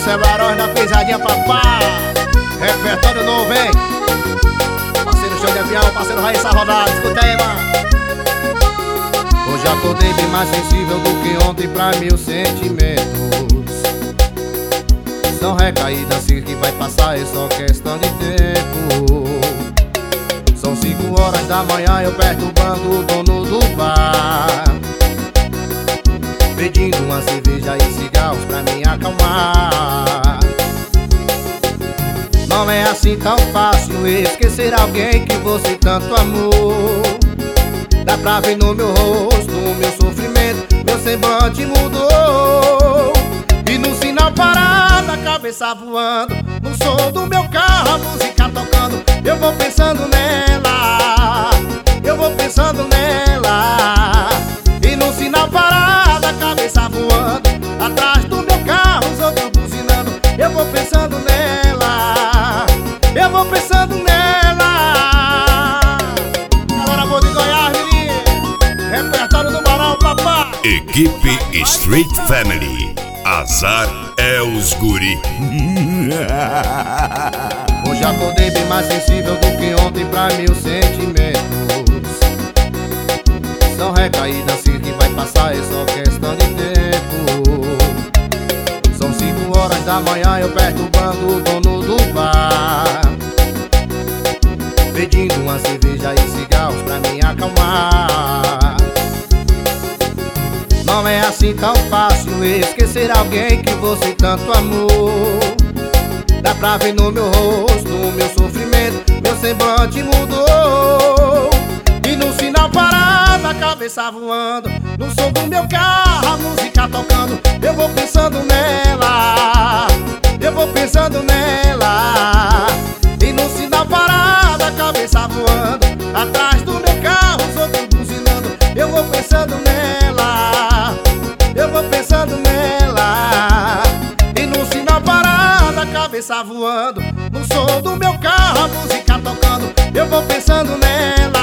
Barões da Pisadinha, papá. Repertório novo, hein? Parceiro Show de Avião, parceiro Raíssa Rodada. Escuta aí, mano. Hoje acordei bem mais sensível do que ontem pra meus sentimentos. São recaídas assim que vai passar, é só questão de tempo. São 5 horas da manhã, eu perturbando o dono do bar, pedindo uma cerveja e cigarros pra me acalmar. Não é assim tão fácil esquecer alguém que você tanto amou. Dá pra ver no meu rosto o meu sofrimento, meu semblante mudou. E no sinal parado, a cabeça voando, no som do meu carro, a música tocando. Eu vou pensando nela, eu vou pensando nela. E no sinal parado, a cabeça voando, atrás do meu carro, os outros buzinando. Eu vou pensando nela, eu vou pensando nela. Galera boa de Goiás, menino. Repertório do Barão, papá. Equipe Street Family. Azar é os guri. Hoje acordei bem mais sensível do que ontem pra meus sentimentos. São recaídas assim que vai passar, é só questão de tempo. São 5 horas da manhã, eu perturbando o dono do bar, pedindo uma cerveja e cigarros pra me acalmar. Não é assim tão fácil esquecer alguém que você tanto amou. Dá pra ver no meu rosto o meu sofrimento, meu semblante mudou. E no sinal parado, a cabeça voando, no som do meu carro, a música tocando. Eu vou pensando nela, eu vou pensando nela. E no sinal parado, a cabeça voando, atrás do meu carro, os outros buzinando. Eu vou pensando nela, eu vou pensando nela. E no sinal parado, a cabeça voando, no som do meu carro, a música tocando. Eu vou pensando nela,